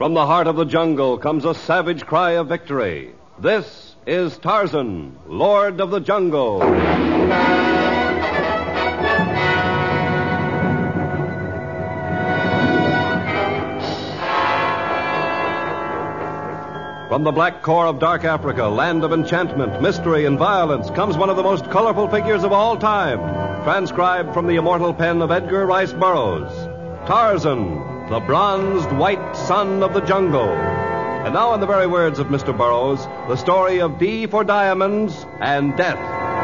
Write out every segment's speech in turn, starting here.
From the heart of the jungle comes a savage cry of victory. This is Tarzan, Lord of the Jungle. From the black core of dark Africa, land of enchantment, mystery, and violence, comes one of the most colorful figures of all time, transcribed from the immortal pen of Edgar Rice Burroughs. Tarzan, the bronzed white son of the jungle. And now, in the very words of Mr. Burroughs, the story of D for Diamonds and Death.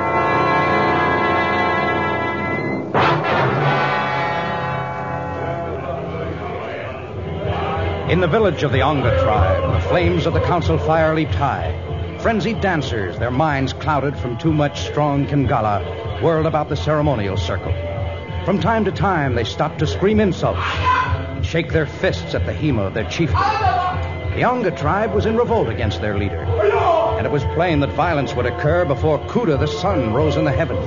In the village of the Onga tribe, the flames of the council fire leaped high. Frenzied dancers, their minds clouded from too much strong Kingala, whirled about the ceremonial circle. From time to time, they stopped to scream insults and shake their fists at the Hema of their chieftain. The Onga tribe was in revolt against their leader, and it was plain that violence would occur before Kuda, the sun, rose in the heavens.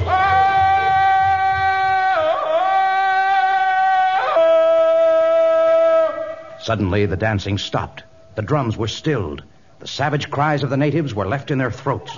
Suddenly, the dancing stopped. The drums were stilled. The savage cries of the natives were left in their throats.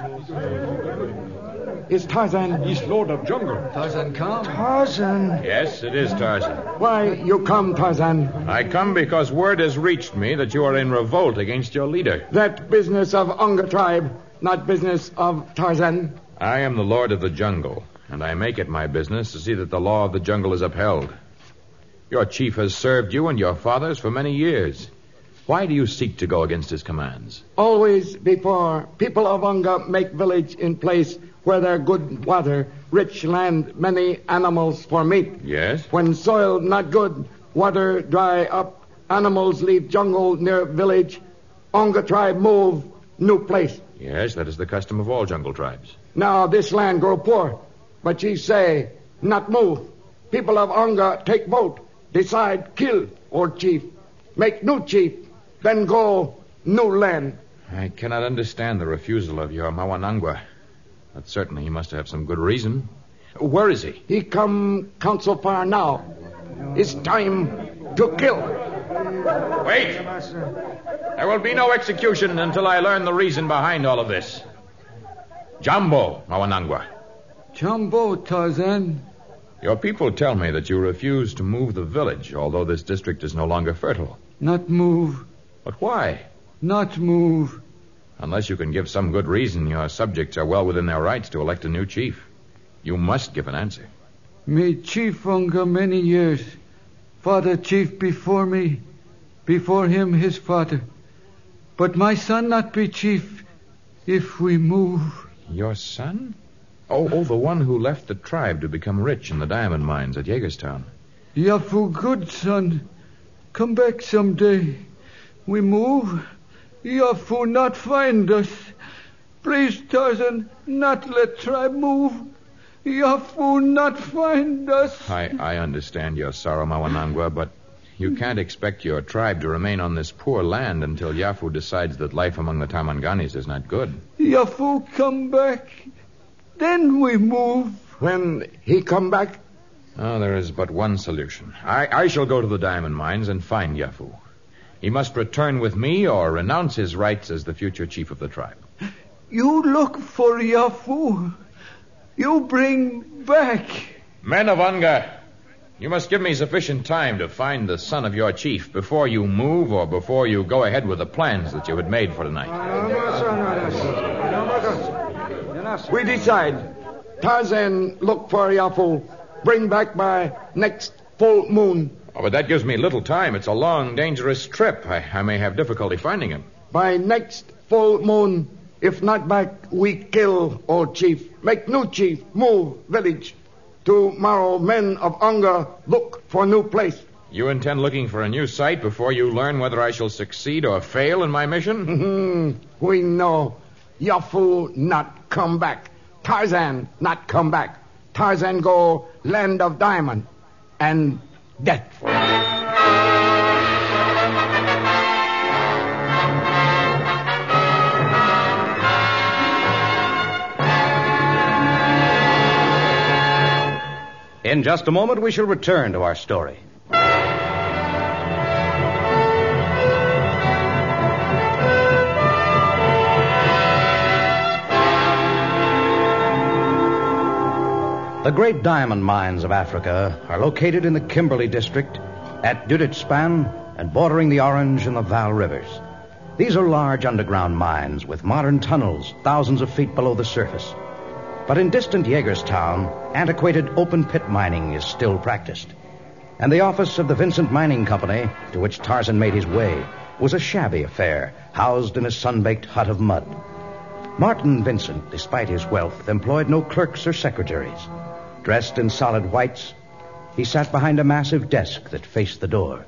Is Tarzan... He's Lord of Jungle. Tarzan come? Tarzan? Yes, it is Tarzan. Why you come, Tarzan? I come because word has reached me that you are in revolt against your leader. That business of Onga tribe, not business of Tarzan. I am the Lord of the Jungle, and I make it my business to see that the law of the jungle is upheld. Your chief has served you and your fathers for many years. Why do you seek to go against his commands? Always before people of Onga make village in place where there good water, rich land, many animals for meat. Yes? When soil not good, water dry up, animals leave jungle near village, Onga tribe move new place. Yes, that is the custom of all jungle tribes. Now this land grow poor, but ye say not move. People of Onga take vote, decide kill old chief, make new chief, then go new land. I cannot understand the refusal of your Mawanangwa. But certainly he must have some good reason. Where is he? He come council fire now. It's time to kill. Wait! There will be no execution until I learn the reason behind all of this. Jumbo, Mawanangwa. Jumbo, Tarzan. Your people tell me that you refuse to move the village, although this district is no longer fertile. Not move. But why? Not move. Unless you can give some good reason, your subjects are well within their rights to elect a new chief. You must give an answer. Me chief Onga many years. Father chief before me. Before him his father. But my son not be chief if we move. Your son? Oh, the one who left the tribe to become rich in the diamond mines at Jagerstown. Yafu good son. Come back someday. We move. Yafu not find us. Please, Tarzan, not let tribe move. Yafu not find us. I understand your sorrow, Mawanangwa, but you can't expect your tribe to remain on this poor land until Yafu decides that life among the Tamanganis is not good. Yafu come back. Then we move. When he come back? Oh, there is but one solution. I shall go to the diamond mines and find Yafu. He must return with me or renounce his rights as the future chief of the tribe. You look for Yafu. You bring back. Men of Onga, you must give me sufficient time to find the son of your chief before you move or before you go ahead with the plans that you had made for tonight. We decide. Tarzan look for Yafu. Bring back by next full moon. Oh, but that gives me little time. It's a long, dangerous trip. I may have difficulty finding him. By next full moon, if not back, we kill old chief. Make new chief, move village. Tomorrow, men of Onga look for new place. You intend looking for a new site before you learn whether I shall succeed or fail in my mission? We know. Yafu not come back. Tarzan not come back. Tarzan go land of diamond and death. In just a moment, we shall return to our story. The great diamond mines of Africa are located in the Kimberley district, at Duditspan, and bordering the Orange and the Val rivers. These are large underground mines with modern tunnels thousands of feet below the surface. But in distant Jaegerstown, antiquated open-pit mining is still practiced. And the office of the Vincent Mining Company, to which Tarzan made his way, was a shabby affair, housed in a sun-baked hut of mud. Martin Vincent, despite his wealth, employed no clerks or secretaries. Dressed in solid whites, he sat behind a massive desk that faced the door.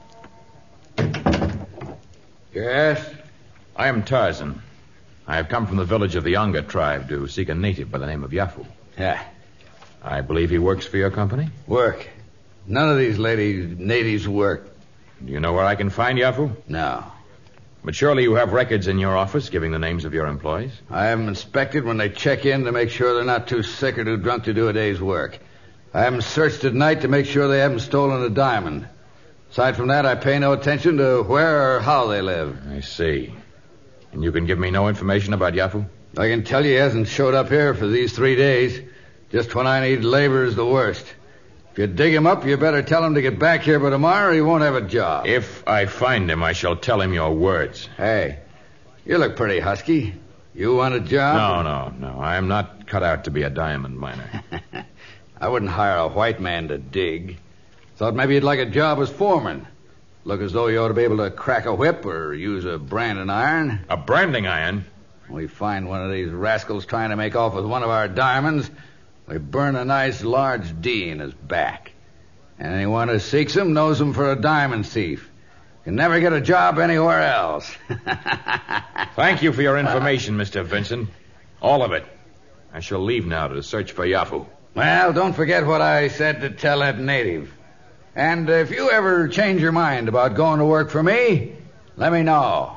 Yes? I am Tarzan. I have come from the village of the Onga tribe to seek a native by the name of Yafu. Yeah. I believe he works for your company. Work. None of these natives work. Do you know where I can find Yafu? No. But surely you have records in your office giving the names of your employees. I have them inspected when they check in to make sure they're not too sick or too drunk to do a day's work. I have them searched at night to make sure they haven't stolen a diamond. Aside from that, I pay no attention to where or how they live. I see. And you can give me no information about Yafu? I can tell you he hasn't showed up here for these 3 days. Just when I need labor is the worst. If you dig him up, you better tell him to get back here by tomorrow or he won't have a job. If I find him, I shall tell him your words. Hey, you look pretty husky. You want a job? No. I am not cut out to be a diamond miner. I wouldn't hire a white man to dig. Thought maybe you'd like a job as foreman. Look as though you ought to be able to crack a whip or use a branding iron. A branding iron? We find one of these rascals trying to make off with one of our diamonds. We burn a nice large D in his back. And anyone who seeks him knows him for a diamond thief. Can never get a job anywhere else. Thank you for your information, Mr. Vincent. All of it. I shall leave now to search for Yafu. Well, don't forget what I said to tell that native. And if you ever change your mind about going to work for me, let me know.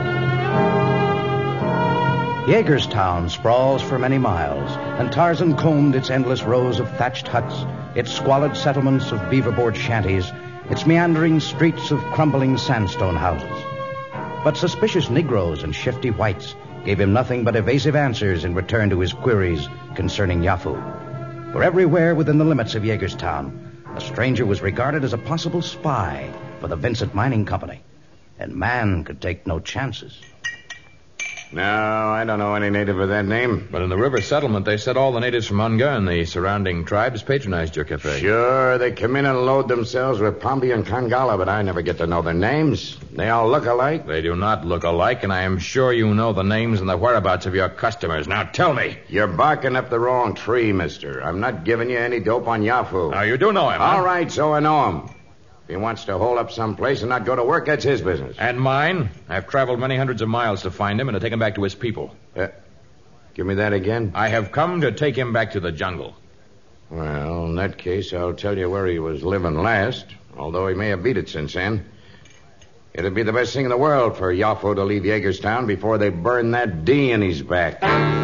Jaegerstown sprawls for many miles, and Tarzan combed its endless rows of thatched huts, its squalid settlements of beaver-board shanties, its meandering streets of crumbling sandstone houses. But suspicious Negroes and shifty whites gave him nothing but evasive answers in return to his queries concerning Yafu. For everywhere within the limits of Jaegerstown, a stranger was regarded as a possible spy for the Vincent Mining Company, and man could take no chances. No, I don't know any native of that name. But in the river settlement, they said all the natives from Onga and the surrounding tribes patronized your cafe. Sure, they come in and load themselves with Pombi and Kangala, but I never get to know their names. They all look alike. They do not look alike, and I am sure you know the names and the whereabouts of your customers. Now tell me. You're barking up the wrong tree, mister. I'm not giving you any dope on Yafu. Now, you do know him, All huh? right, so I know him. If he wants to hole up someplace and not go to work, that's his business. And mine. I've traveled many hundreds of miles to find him and to take him back to his people. Give me that again. I have come to take him back to the jungle. Well, in that case, I'll tell you where he was living last, although he may have beat it since then. It'd be the best thing in the world for Yafu to leave Jaegerstown before they burn that D in his back.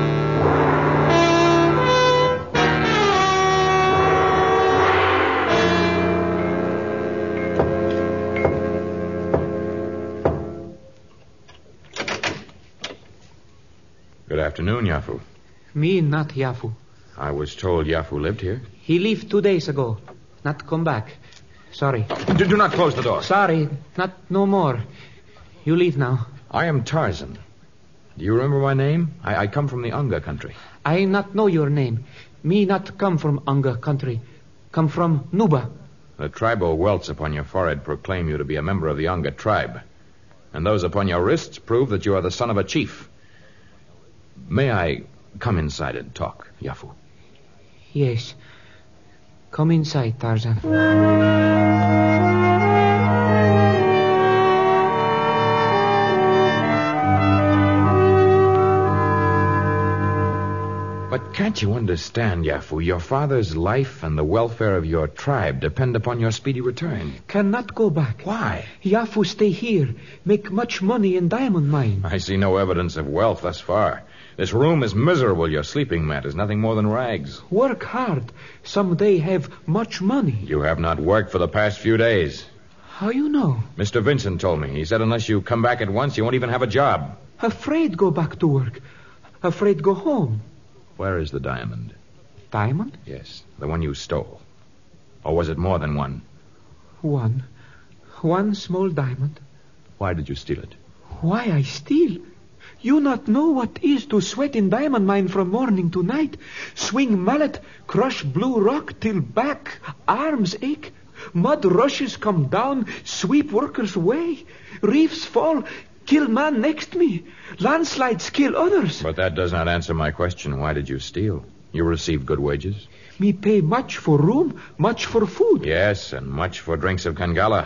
Good afternoon, Yafu. Me not Yafu. I was told Yafu lived here. He left 2 days ago. Not come back. Sorry. Do not close the door. Sorry. Not no more. You leave now. I am Tarzan. Do you remember my name? I come from the Onga country. I not know your name. Me not come from Onga country. Come from Nuba. The tribal welts upon your forehead proclaim you to be a member of the Onga tribe. And those upon your wrists prove that you are the son of a chief. May I come inside and talk, Yafu? Yes. Come inside, Tarzan. But can't you understand, Yafu? Your father's life and the welfare of your tribe depend upon your speedy return. Cannot go back. Why? Yafu stay here. Make much money in diamond mine. I see no evidence of wealth thus far. This room is miserable. Your sleeping mat is nothing more than rags. Work hard. Someday have much money. You have not worked for the past few days. How you know? Mr. Vincent told me. He said unless you come back at once, you won't even have a job. Afraid go back to work. Afraid go home. Where is the diamond? Diamond? Yes, the one you stole. Or was it more than one? One. One small diamond. Why did you steal it? Why I steal? You not know what is to sweat in diamond mine from morning to night. Swing mallet, crush blue rock till back, arms ache. Mud rushes come down, sweep workers away. Reefs fall, kill man next me. Landslides kill others. But that does not answer my question. Why did you steal? You received good wages? Me pay much for room, much for food. Yes, and much for drinks of Kangala.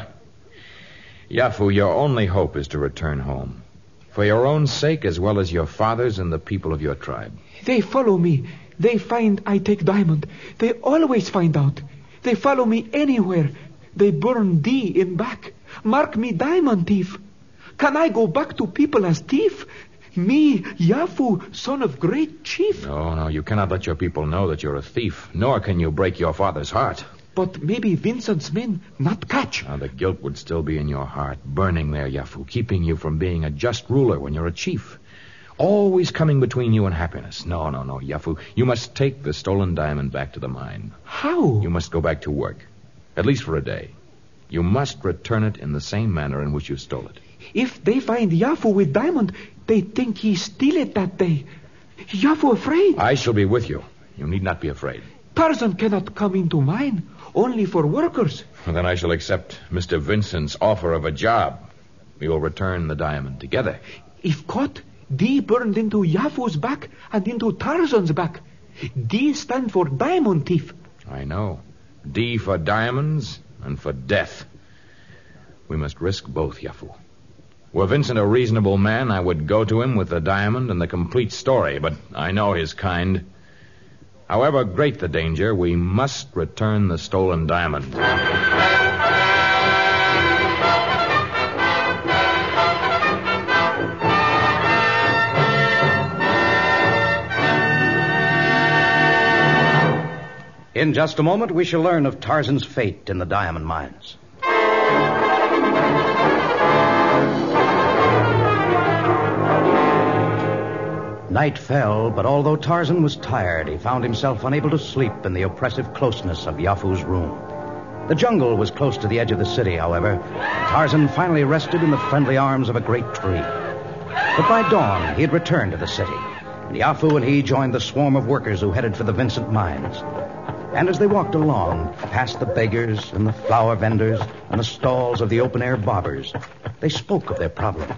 Yafu, your only hope is to return home. For your own sake as well as your father's and the people of your tribe. They follow me. They find I take diamond. They always find out. They follow me anywhere. They burn thee in back. Mark me diamond thief. Can I go back to people as thief? Me, Yafu, son of great chief? No, you cannot let your people know that you're a thief, nor can you break your father's heart. But maybe Vincent's men not catch. Now, the guilt would still be in your heart, burning there, Yafu, keeping you from being a just ruler when you're a chief. Always coming between you and happiness. No, Yafu. You must take the stolen diamond back to the mine. How? You must go back to work, at least for a day. You must return it in the same manner in which you stole it. If they find Yafu with diamond, they think he steal it that day. Yafu afraid. I shall be with you. You need not be afraid. Tarzan cannot come into mine, only for workers. Well, then I shall accept Mr. Vincent's offer of a job. We will return the diamond together. If caught, D burned into Yafu's back and into Tarzan's back. D stand for diamond thief. I know. D for diamonds and for death. We must risk both, Yafu. Were Vincent a reasonable man, I would go to him with the diamond and the complete story, but I know his kind. However great the danger, we must return the stolen diamond. In just a moment, we shall learn of Tarzan's fate in the diamond mines. Night fell, but although Tarzan was tired, he found himself unable to sleep in the oppressive closeness of Yafu's room. The jungle was close to the edge of the city, however. Tarzan finally rested in the friendly arms of a great tree. But by dawn, he had returned to the city, and Yafu and he joined the swarm of workers who headed for the Vincent mines. And as they walked along, past the beggars and the flower vendors and the stalls of the open-air barbers, they spoke of their problem.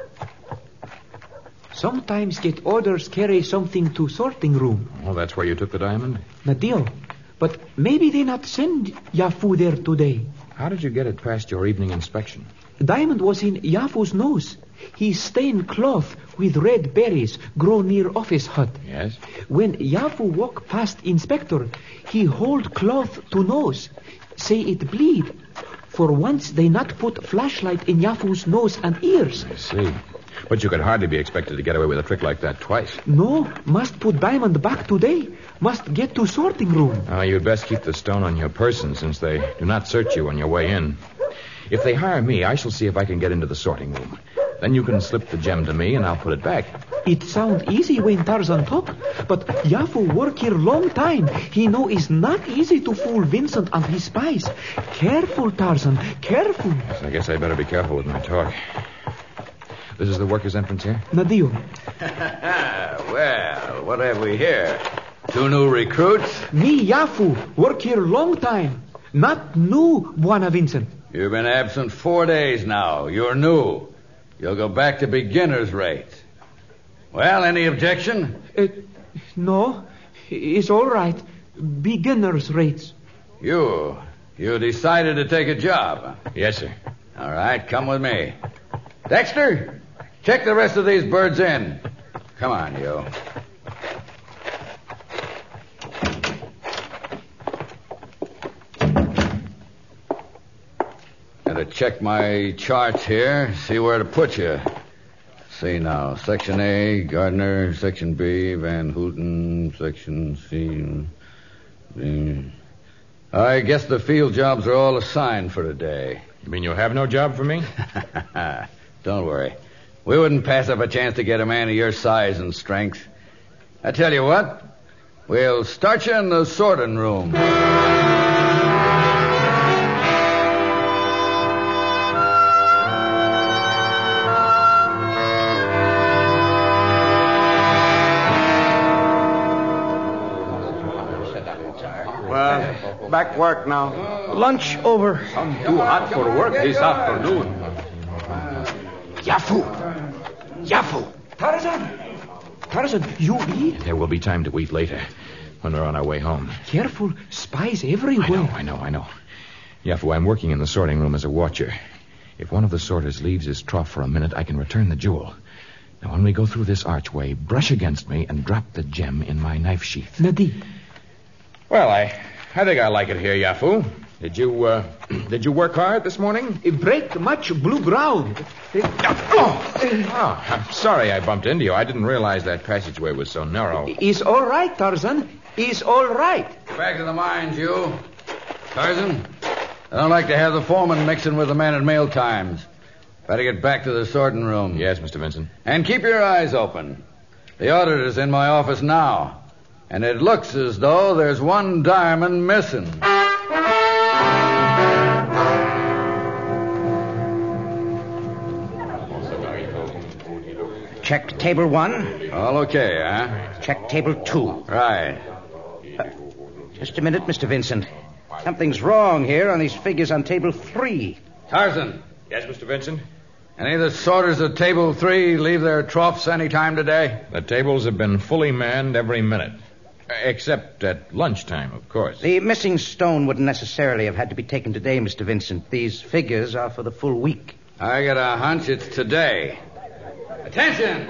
Sometimes get orders carry something to sorting room. Oh, that's where you took the diamond? Nadio, but maybe they not send Yafu there today. How did you get it past your evening inspection? Diamond was in Yafu's nose. He stained cloth with red berries grow near office hut. Yes? When Yafu walk past inspector, he hold cloth to nose. Say it bleed. For once they not put flashlight in Yafu's nose and ears. I see. But you could hardly be expected to get away with a trick like that twice. No, must put diamond back today. Must get to sorting room. You'd best keep the stone on your person since they do not search you on your way in. If they hire me, I shall see if I can get into the sorting room. Then you can slip the gem to me and I'll put it back. It sound easy when Tarzan talk, but Yafu work here long time. He know it's not easy to fool Vincent and his spies. Careful, Tarzan, careful. Yes, I guess I better be careful with my talk. This is the workers' entrance here? Nadio. Well, what have we here? 2 new recruits? Me, Yafu, work here long time. Not new, Buana Vincent. You've been absent 4 days now. You're new. You'll go back to beginner's rate. Well, any objection? No, it's all right. Beginner's rates. You decided to take a job. Yes, sir. All right, come with me. Dexter, check the rest of these birds in. Come on, you. Gotta check my charts here, see where to put you. See now, Section A, Gardner, Section B, Van Houten, Section C. I guess the field jobs are all assigned for today. You mean you have no job for me? Don't worry. We wouldn't pass up a chance to get a man of your size and strength. I tell you what, We'll start you in the sorting room. Well, back work now. Lunch over. Too hot for work this afternoon. Yafu. Tarzan, you eat? There will be time to eat later when we're on our way home. Careful, spies everywhere. I know. Yafu, I'm working in the sorting room as a watcher. If one of the sorters leaves his trough for a minute, I can return the jewel. Now, when we go through this archway, brush against me and drop the gem in my knife sheath. Nadi. Well, I think I like it here, Yafu. Did you work hard this morning? Break much blue ground. Oh, I'm sorry I bumped into you. I didn't realize that passageway was so narrow. Is all right, Tarzan. Is all right. Back to the mines, you. Tarzan, I don't like to have the foreman mixing with the men at meal times. Better get back to the sorting room. Yes, Mr. Vincent. And keep your eyes open. The auditor's in my office now, and it looks as though there's one diamond missing. Check table 1. All okay, huh? Check table 2. Right. Just a minute, Mr. Vincent. Something's wrong here on these figures on table 3. Tarzan, Yes, Mr. Vincent? any of the sorters at table 3 leave their troughs any time today? The tables have been fully manned every minute. Except at lunchtime, of course. The missing stone wouldn't necessarily have had to be taken today, Mr. Vincent. These figures are for the full week. I got a hunch it's today. Attention!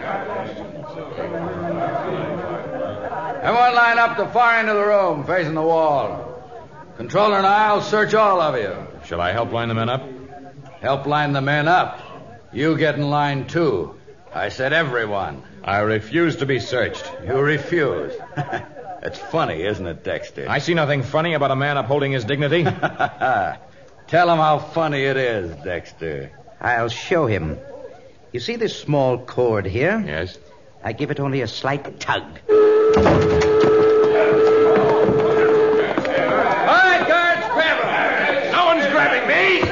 Everyone line up the far end of the room, facing the wall. Controller and I'll search all of you. Shall I help line the men up? Help line the men up. You get in line, too. I said everyone. I refuse to be searched. You refuse. It's funny, isn't it, Dexter? I see nothing funny about a man upholding his dignity. Tell him how funny it is, Dexter. I'll show him. You see this small cord here? Yes. I give it only a slight tug. All right, guards, grab him. No one's grabbing me.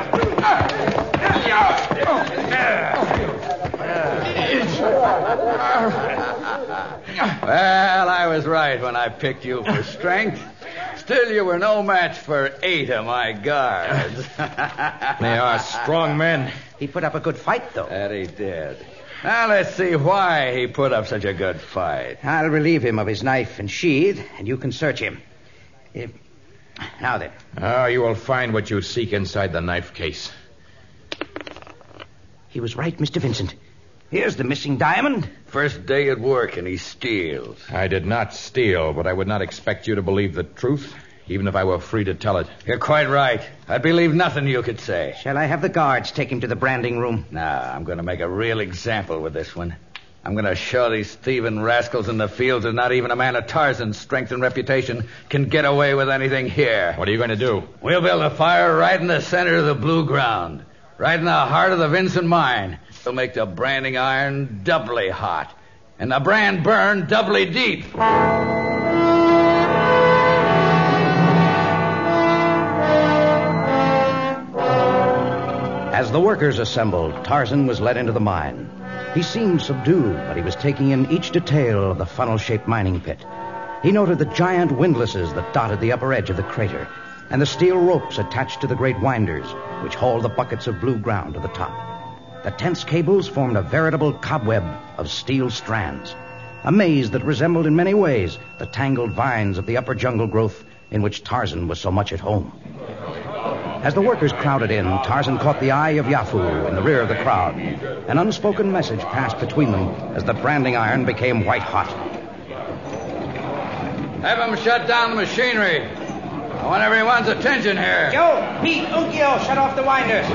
Well, I was right when I picked you for strength. Still, you were no match for 8 of my guards. They are strong men. He put up a good fight, though. That he did. Now, let's see why he put up such a good fight. I'll relieve him of his knife and sheath, and you can search him. Now then. Oh, you will find what you seek inside the knife case. He was right, Mr. Vincent. Here's the missing diamond. First day at work, and he steals. I did not steal, but I would not expect you to believe the truth, even if I were free to tell it. You're quite right. I'd believe nothing you could say. Shall I have the guards take him to the branding room? Nah, I'm going to make a real example with this one. I'm going to show these thieving rascals in the fields that not even a man of Tarzan's strength and reputation can get away with anything here. What are you going to do? We'll build a fire right in the center of the blue ground, right in the heart of the Vincent mine. It'll make the branding iron doubly hot, and the brand burn doubly deep. As the workers assembled, Tarzan was led into the mine. He seemed subdued, but he was taking in each detail of the funnel-shaped mining pit. He noted the giant windlasses that dotted the upper edge of the crater, and the steel ropes attached to the great winders, which hauled the buckets of blue ground to the top. The tense cables formed a veritable cobweb of steel strands, a maze that resembled in many ways the tangled vines of the upper jungle growth in which Tarzan was so much at home. As the workers crowded in, Tarzan caught the eye of Yafu in the rear of the crowd. An unspoken message passed between them as the branding iron became white hot. Have them shut down the machinery. I want everyone's attention here. Joe, Pete, Ukio, shut off the winders.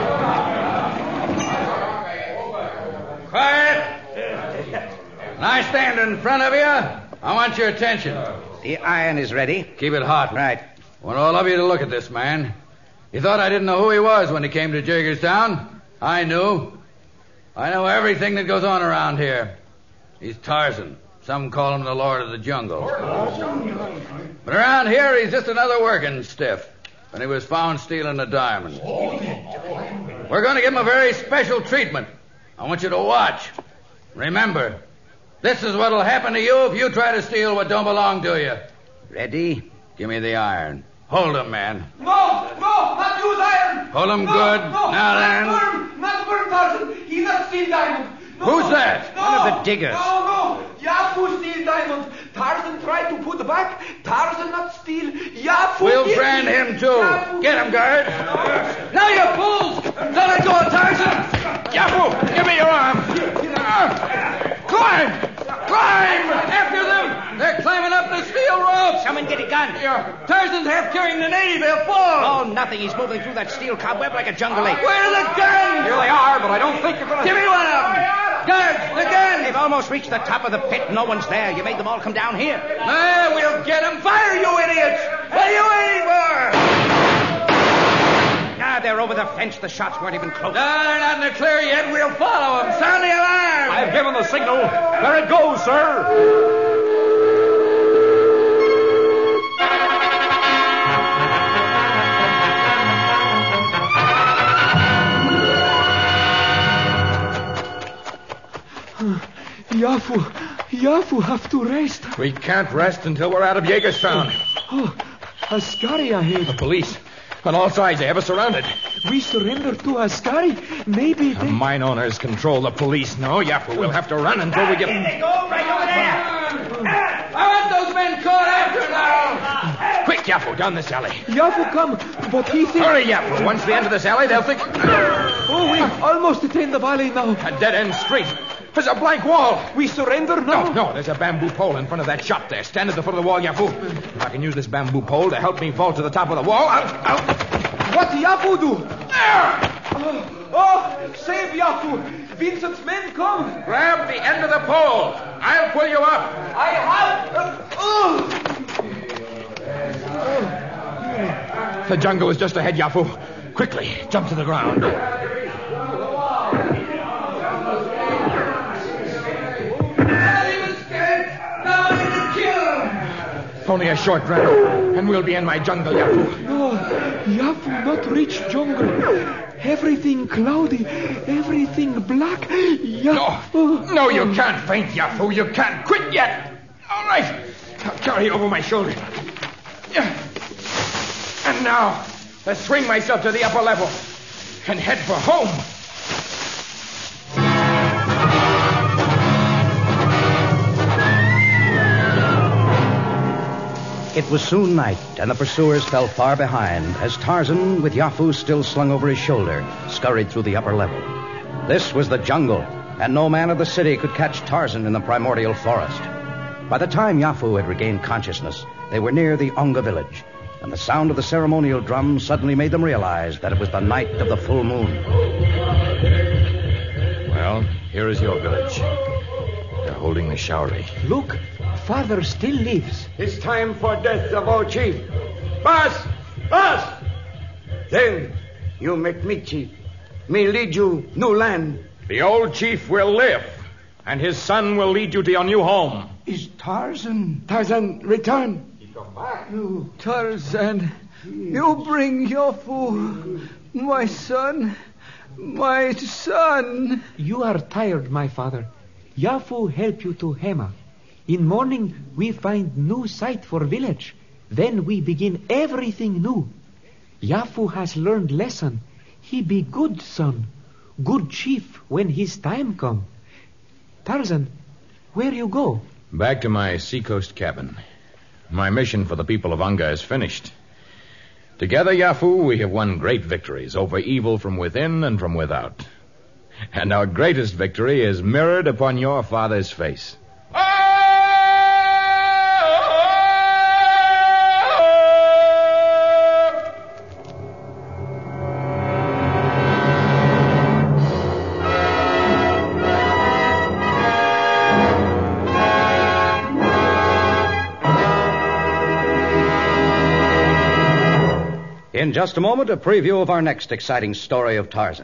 Quiet. When I stand in front of you, I want your attention. The iron is ready. Keep it hot. Right. I want all of you to look at this man. You thought I didn't know who he was when he came to Jagerstown? I knew. I know everything that goes on around here. He's Tarzan, Some call him the Lord of the Jungle. But around here, he's just another working stiff. And he was found stealing a diamond. We're going to give him a very special treatment. I want you to watch. Remember, this is what'll happen to you if you try to steal what don't belong to you. Ready? Give me the iron. Hold him, man. No, not use iron. Hold him good. Now then. Not burn, Tarzan. He not steal diamond. No, Who's that? No, One of the diggers. No. Yafu steal diamond. Tarzan tried to put back. Tarzan not steal. Yafu. We'll brand him, too. Yafu. Get him, guard. Now, you fools. Don't let go of Tarzan. Yafu, give me your arm. Climb. After them. They're climbing up the steel ropes. Someone get a gun. Tarzan's half carrying the native. He'll fall. Oh, nothing. He's moving through that steel cobweb like a jungle ape. Where are the guns? Here they are, but I don't think you're going to... Give me one of them. Guards, the guns. They've almost reached the top of the pit. No one's there. You made them all come down here. We'll get them. Fire, you idiots. What are you waiting for? They're over the fence. The shots weren't even close. No, they're not in the clear yet. We'll follow them. Sound the alarm. I've given the signal. There it goes, sir. Yafu have to rest. We can't rest until we're out of Jagerstown. Oh, Askari ahead. The police. On all sides, they have us surrounded. We surrender to Askari. Maybe The they... mine owners control the police. No, Yafu, we'll have to run until we get... They go right over there. I want those men caught after now. Quick, Yafu, down this alley. Yafu come, but he thinks... Hurry, Yafu. Once we enter this alley, they'll think... Oh, we almost attain the valley now. A dead-end street. There's a blank wall. We surrender now. No, there's a bamboo pole in front of that shop there. Stand at the foot of the wall, Yafu. If I can use this bamboo pole to help me fall to the top of the wall, I'll... What Yafu do? Oh, save Yafu. Vincent's men come. Grab the end of the pole. I'll pull you up. I have... The jungle is just ahead, Yafu. Quickly, jump to the ground. Only a short run, and we'll be in my jungle, Yafu. No, Yafu not reach jungle. Everything cloudy, everything black. Yafu. No, you can't faint, Yafu. You can't quit yet. All right. I'll carry you over my shoulder. And now, I'll swing myself to the upper level and head for home. It was soon night, and the pursuers fell far behind as Tarzan, with Yafu still slung over his shoulder, scurried through the upper level. This was the jungle, and no man of the city could catch Tarzan in the primordial forest. By the time Yafu had regained consciousness, they were near the Onga village, and the sound of the ceremonial drum suddenly made them realize that it was the night of the full moon. Well, here is your village. They're holding the Shaori. Look, father still lives. It's time for death of our chief. Pass! Then you make me chief. Me lead you new land. The old chief will live, and his son will lead you to your new home. Is Tarzan? Tarzan, return. No, Tarzan, you bring Yafu, my son. My son. You are tired, my father. Yafu help you to Hema. In morning, we find new site for village. Then we begin everything new. Yafu has learned lesson. He be good son, good chief when his time come. Tarzan, where you go? Back to my seacoast cabin. My mission for the people of Onga is finished. Together, Yafu, we have won great victories over evil from within and from without. And our greatest victory is mirrored upon your father's face. In just a moment, a preview of our next exciting story of Tarzan.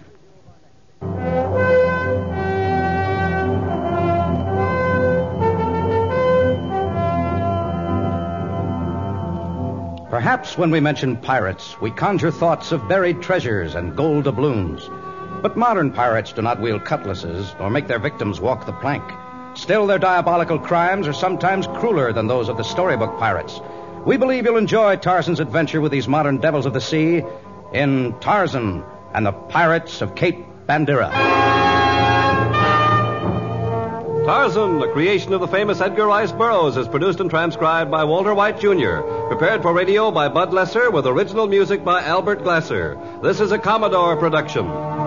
Perhaps when we mention pirates, we conjure thoughts of buried treasures and gold doubloons. But modern pirates do not wield cutlasses or make their victims walk the plank. Still, their diabolical crimes are sometimes crueler than those of the storybook pirates. We believe you'll enjoy Tarzan's adventure with these modern devils of the sea in Tarzan and the Pirates of Cape Bandera. Tarzan, a creation of the famous Edgar Rice Burroughs, is produced and transcribed by Walter White, Jr., prepared for radio by Bud Lesser with original music by Albert Glasser. This is a Commodore production.